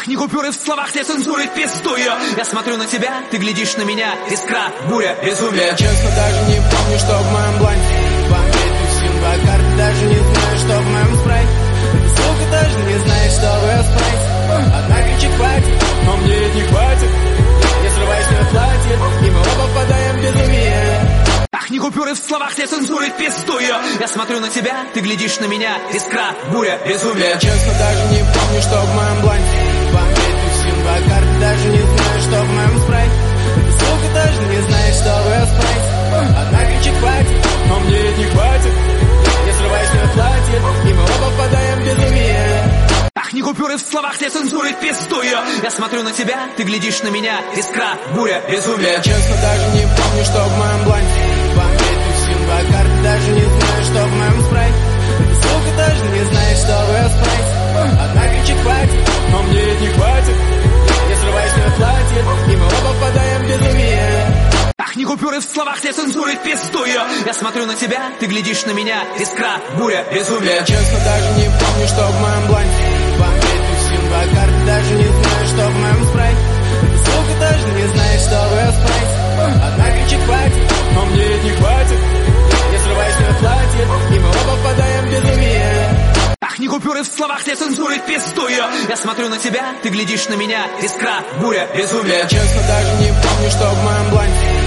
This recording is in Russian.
Ах, не купюры в словах, все цензуры пестую. Я смотрю на тебя, ты глядишь на меня. Искра, буря, безумие. Я честно даже не помню, что в моем бланте. Вам апельсин, карты, даже не знаю, что в моем спрайте. Сука даже не знает, что в спрайте. Одна кричит хватит, но мне ведь не хватит. Я срываю себе платье, и мы оба впадаем в безумие. Ах, не купюры в словах, все цензуры пестую. Я смотрю на тебя, ты глядишь на меня. Искра, буря, безумие. Я честно даже не помню, что в моем бланте. Вам апельсин, карты, даже не знаю, что в моем спрайте. Сука даже не знает, что в спрайте. Одна кричит хватит, но мне ведь не хватит. Я срываю себе платье, и мы оба впадаем в безумие. Ах, не купюры в словах, все цензуры пестую. Я смотрю на тебя, ты глядишь на меня. Искра, буря, безумие. Я честно даже не помню, что в моем бланте. Вам апельсин, карты, даже не знаю, что в моем спрайте. Сука даже не знает, что в спрайте. Одна кричит хватит, но мне ведь не хватит. Я срываю себе платье, и мы оба впадаем в безумие. Ах, не купюры в словах, все цензуры пестую. Я смотрю на тебя, ты глядишь на меня. Искра, буря, безумие. Я честно даже не помню, что в моем бланте. Вам апельсин, карты, даже не знаю, что в моем спрайте. Сука даже не знает, что в спрайте. Одна кричит хватит, но мне ведь не хватит. Я срываю себе платье, и мы оба впадаем в безумие. Ах, не купюры в словах, все цензуры пестую. Я смотрю на тебя, ты глядишь на меня. Искра, буря, безумие. Я честно даже не помню, что в моем бланте.